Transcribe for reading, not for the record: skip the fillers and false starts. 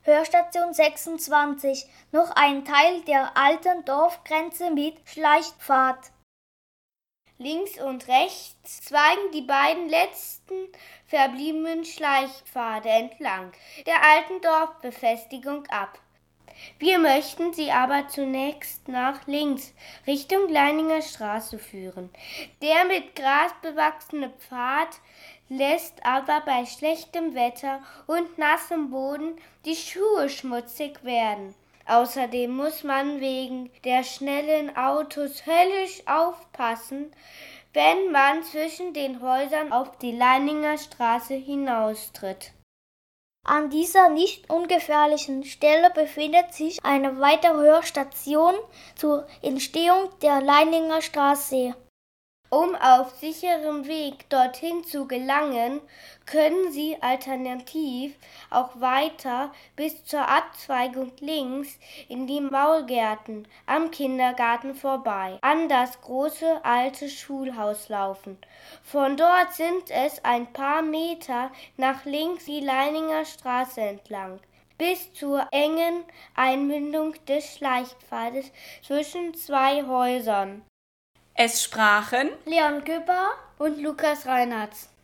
Hörstation 26, noch ein Teil der alten Dorfgrenze mit Schleichpfad. Links und rechts zweigen die beiden letzten verbliebenen Schleichpfade entlang der alten Dorfbefestigung ab. Wir möchten Sie aber zunächst nach links, Richtung Leininger Straße führen. Der mit Gras bewachsene Pfad lässt aber bei schlechtem Wetter und nassem Boden die Schuhe schmutzig werden. Außerdem muss man wegen der schnellen Autos höllisch aufpassen, wenn man zwischen den Häusern auf die Leininger Straße hinaustritt. An dieser nicht ungefährlichen Stelle befindet sich eine weitere Hörstation zur Entstehung der Leininger Straße. Um auf sicherem Weg dorthin zu gelangen, können Sie alternativ auch weiter bis zur Abzweigung links in die Maulgärten am Kindergarten vorbei, an das große alte Schulhaus laufen. Von dort sind es ein paar Meter nach links die Leininger Straße entlang, bis zur engen Einmündung des Schleichpfades zwischen zwei Häusern. Es sprachen Leon Küpper und Lukas Reinhardt.